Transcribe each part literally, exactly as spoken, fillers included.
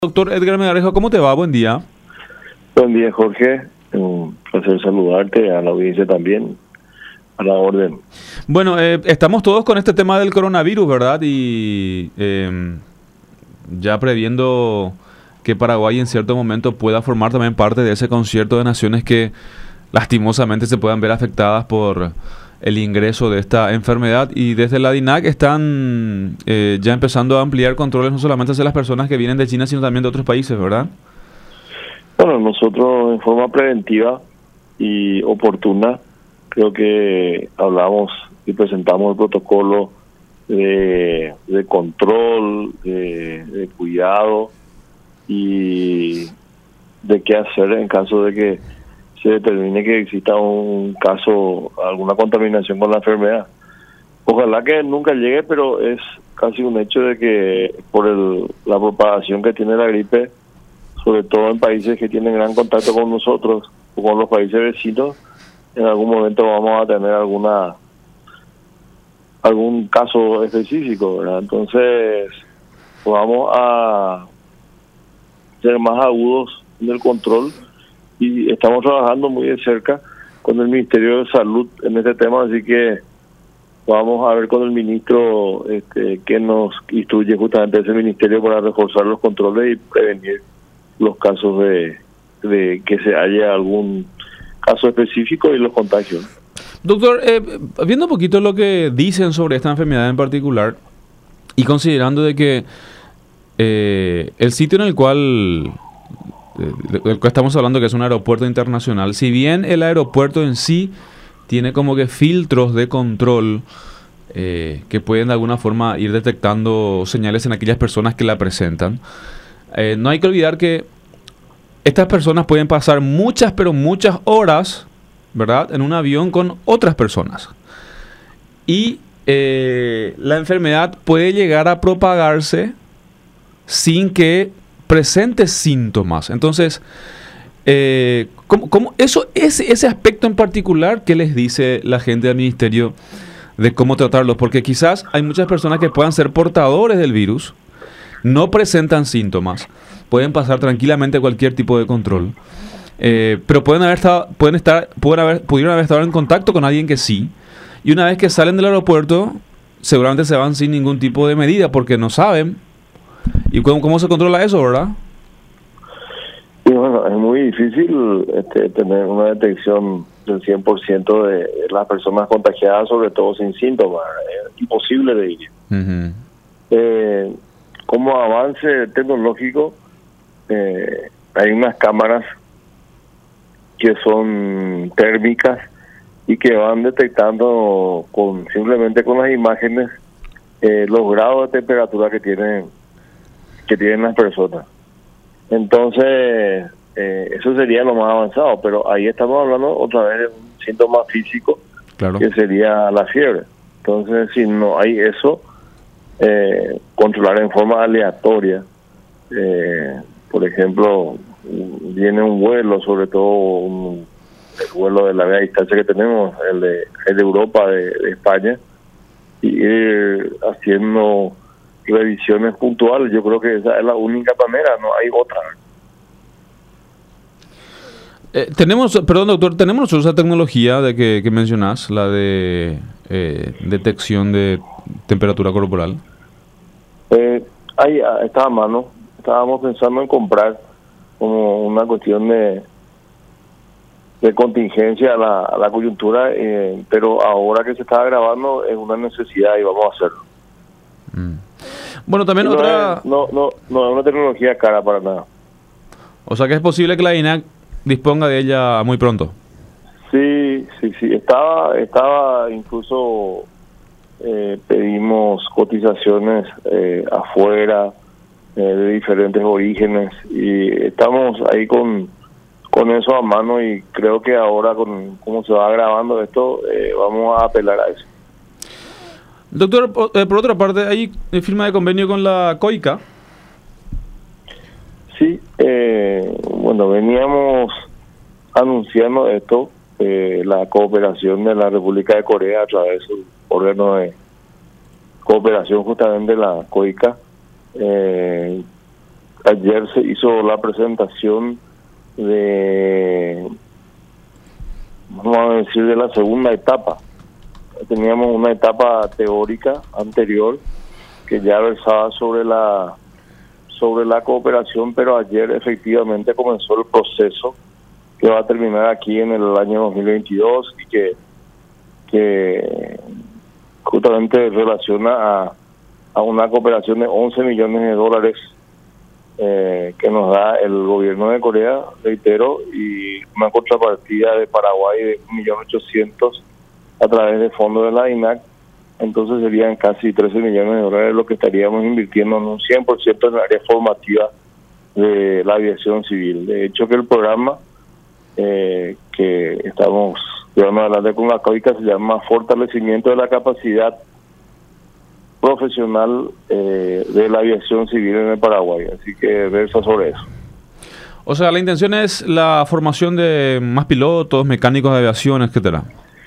Doctor Edgar Megarejo, ¿cómo te va? Buen día. Buen día, Jorge. Un placer saludarte, a la audiencia también, a la orden. Bueno, eh, estamos todos con este tema del coronavirus, ¿verdad? Y eh, ya previendo que Paraguay en cierto momento pueda formar también parte de ese concierto de naciones que lastimosamente se puedan ver afectadas por el ingreso de esta enfermedad, y desde la D I N A C están eh, ya empezando a ampliar controles no solamente hacia las personas que vienen de China, sino también de otros países, ¿verdad? Bueno, nosotros en forma preventiva y oportuna, creo que hablamos y presentamos el protocolo de, de control, de, de cuidado y de qué hacer en caso de que se determine que exista un caso, alguna contaminación con la enfermedad. Ojalá que nunca llegue, pero es casi un hecho de que por el, la propagación que tiene la gripe, sobre todo en países que tienen gran contacto con nosotros o con los países vecinos, en algún momento vamos a tener alguna algún caso específico, ¿verdad? Entonces vamos a ser más agudos en el control y estamos trabajando muy de cerca con el Ministerio de Salud en este tema, así que vamos a ver con el ministro este, que nos instruye justamente ese ministerio para reforzar los controles y prevenir los casos de, de que se haya algún caso específico y los contagios. Doctor, eh, viendo un poquito lo que dicen sobre esta enfermedad en particular y considerando de que eh, el sitio en el cual del que estamos hablando, que es un aeropuerto internacional, si bien el aeropuerto en sí tiene como que filtros de control eh, que pueden de alguna forma ir detectando señales en aquellas personas que la presentan, eh, no hay que olvidar que estas personas pueden pasar muchas, pero muchas horas, ¿verdad?, en un avión con otras personas. Y eh, la enfermedad puede llegar a propagarse sin que presente síntomas. Entonces, eh, ¿cómo, cómo eso, ese, ese aspecto en particular, ¿qué les dice la gente del ministerio de cómo tratarlos? Porque quizás hay muchas personas que puedan ser portadores del virus, no presentan síntomas, pueden pasar tranquilamente cualquier tipo de control, eh, pero pueden haber estado, pueden estar, pueden haber, pudieron haber estado en contacto con alguien que sí, y una vez que salen del aeropuerto, seguramente se van sin ningún tipo de medida porque no saben. ¿Y cómo, cómo se controla eso, verdad? Y bueno, es muy difícil este, tener una detección del cien por ciento de las personas contagiadas, sobre todo sin síntomas. Es imposible de ir. Uh-huh. Eh, como avance tecnológico, eh, hay unas cámaras que son térmicas y que van detectando con simplemente con las imágenes eh, los grados de temperatura que tienen que tienen las personas. Entonces, eh, eso sería lo más avanzado, pero ahí estamos hablando otra vez de un síntoma físico, claro, que sería la fiebre. Entonces, si no hay eso, eh, controlar en forma aleatoria, eh, por ejemplo, viene un vuelo, sobre todo un, el vuelo de larga distancia que tenemos, el de, el de Europa, de, de España, y ir haciendo revisiones puntuales. Yo creo que esa es la única manera, no hay otra. Eh, tenemos, perdón doctor, tenemos nosotros esa tecnología de que, que mencionás, la de eh, detección de temperatura corporal. Eh, ahí está a mano. Estábamos pensando en comprar como una cuestión de de contingencia a la, a la coyuntura, eh, pero ahora que se está grabando es una necesidad y vamos a hacerlo. Mm. Bueno, también no otra... Es, no, no, no es una tecnología cara para nada. O sea que es posible que la D I N A C disponga de ella muy pronto. Sí, sí, sí. Estaba, estaba incluso eh, pedimos cotizaciones eh, afuera, eh, de diferentes orígenes, y estamos ahí con, con eso a mano, y creo que ahora, con cómo se va grabando esto, eh, vamos a apelar a eso. Doctor, por, eh, por otra parte, ¿hay firma de convenio con la COICA? Sí, eh, bueno, veníamos anunciando esto, eh, la cooperación de la República de Corea a través del órgano de cooperación justamente de la COICA. Eh, ayer se hizo la presentación de, vamos a decir, de la segunda etapa. Teníamos una etapa teórica anterior que ya versaba sobre la sobre la cooperación, pero ayer efectivamente comenzó el proceso que va a terminar aquí en el año dos mil veintidós y que que justamente relaciona a, a una cooperación de once millones de dólares eh, que nos da el gobierno de Corea, reitero, y una contrapartida de Paraguay de un millón ochocientos mil a través de fondos de la I N A C. Entonces serían casi trece millones de dólares lo que estaríamos invirtiendo en un cien por ciento en el área formativa de la aviación civil. De hecho, que el programa eh, que estamos llevando adelante con la COICA se llama Fortalecimiento de la Capacidad Profesional eh, de la Aviación Civil en el Paraguay. Así que versa sobre eso. O sea, la intención es la formación de más pilotos, mecánicos de aviación, etcétera.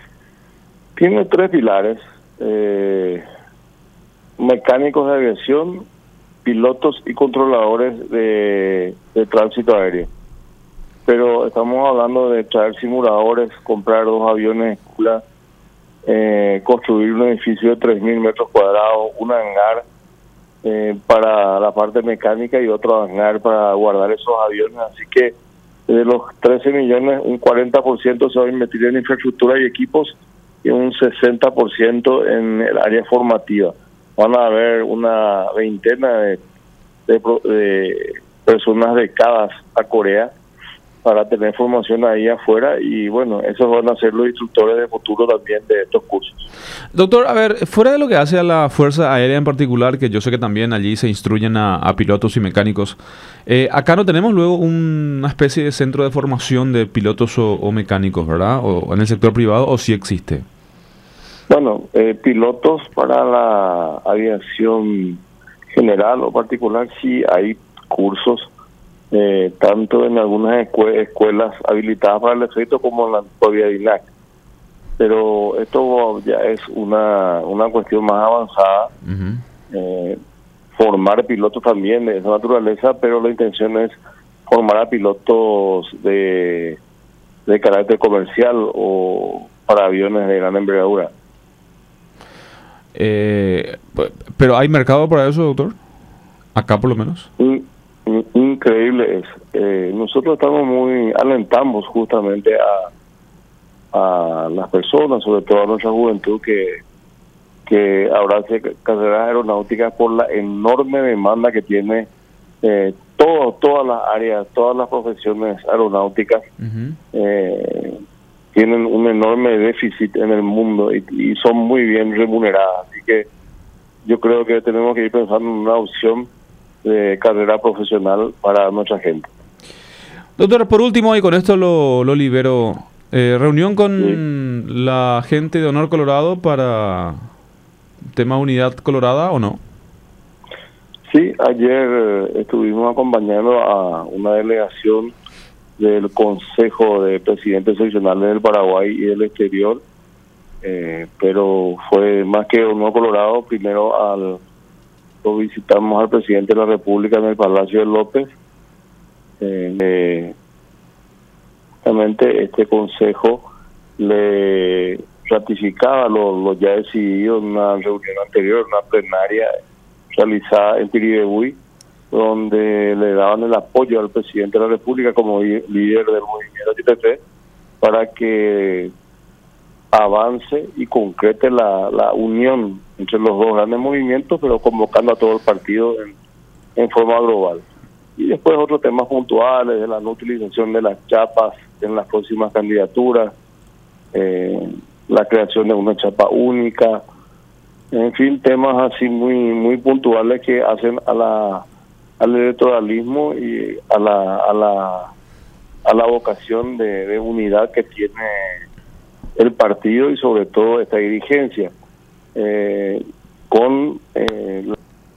Tiene tres pilares. Eh, mecánicos de aviación, pilotos y controladores de, de tránsito aéreo. Pero estamos hablando de traer simuladores, comprar dos aviones, eh, construir un edificio de tres mil metros cuadrados, un hangar eh, para la parte mecánica y otro hangar para guardar esos aviones. Así que de los trece millones, un cuarenta por ciento se va a invertir en infraestructura y equipos y un sesenta por ciento en el área formativa. Van a haber una veintena de, de, de personas becadas a Corea para tener formación ahí afuera y bueno, esos van a ser los instructores de futuro también de estos cursos. Doctor, a ver, fuera de lo que hace a la Fuerza Aérea en particular, que yo sé que también allí se instruyen a, a pilotos y mecánicos, eh, acá no tenemos luego un, una especie de centro de formación de pilotos o, o mecánicos, ¿verdad? O en el sector privado, ¿o sí existe? Bueno, eh, pilotos para la aviación general o particular sí hay cursos, eh, tanto en algunas escue- escuelas habilitadas para el efecto como en la propia I N A C. Pero esto ya es una, una cuestión más avanzada, uh-huh. eh, formar pilotos también de esa naturaleza, pero la intención es formar a pilotos de, de carácter comercial o para aviones de gran envergadura. Eh, pero ¿hay mercado para eso, doctor? Acá por lo menos. In, in, increíble es. Eh, nosotros estamos muy, alentamos justamente a, a las personas, sobre todo a nuestra juventud, que, que abrace carreras aeronáuticas por la enorme demanda que tiene eh, todo, todas las áreas, todas las profesiones aeronáuticas. Uh-huh. eh, tienen un enorme déficit en el mundo y, y son muy bien remuneradas. Así que yo creo que tenemos que ir pensando en una opción de carrera profesional para nuestra gente. Doctor, por último, y con esto lo, lo libero, eh, reunión con sí. la gente de Honor Colorado para tema Unidad Colorada, ¿o no? Sí, ayer estuvimos acompañando a una delegación del Consejo de Presidentes Seccionales del Paraguay y del Exterior, eh, pero fue más que Honor Colorado. Primero al lo visitamos al presidente de la República en el Palacio de López. Eh, eh, realmente este consejo le ratificaba lo, lo ya decidido en una reunión anterior, una plenaria realizada en Piribebuy, donde le daban el apoyo al presidente de la República como líder del movimiento T P P para que avance y concrete la, la unión entre los dos grandes movimientos, pero convocando a todo el partido en, en forma global. Y después otros temas puntuales de la no utilización de las chapas en las próximas candidaturas, eh, la creación de una chapa única, en fin, temas así muy muy puntuales que hacen a la al electoralismo y a la a la a la vocación de, de unidad que tiene el partido y sobre todo esta dirigencia, eh, con eh,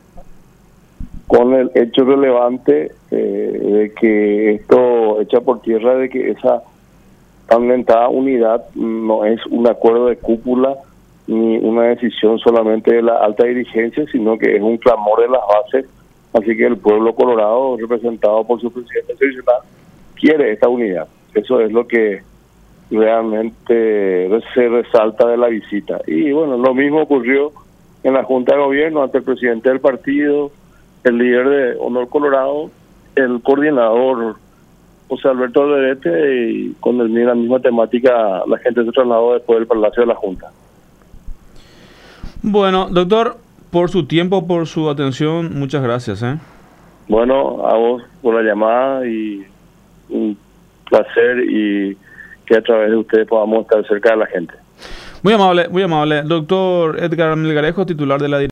con el hecho relevante eh, de que esto echa por tierra de que esa tan lentada unidad no es un acuerdo de cúpula ni una decisión solamente de la alta dirigencia, sino que es un clamor de las bases Así que el pueblo colorado, representado por su presidente institucional, quiere esta unidad. Eso es lo que realmente se resalta de la visita. Y bueno, lo mismo ocurrió en la Junta de Gobierno ante el presidente del partido, el líder de Honor Colorado, el coordinador José Alberto Alderete, y con el, la misma temática la gente se trasladó después del Palacio de la Junta. Bueno, doctor, por su tiempo, por su atención, muchas gracias. ¿eh? Bueno, a vos por la llamada y un placer, y que a través de ustedes podamos estar cerca de la gente. Muy amable, muy amable. Doctor Edgar Melgarejo, titular de la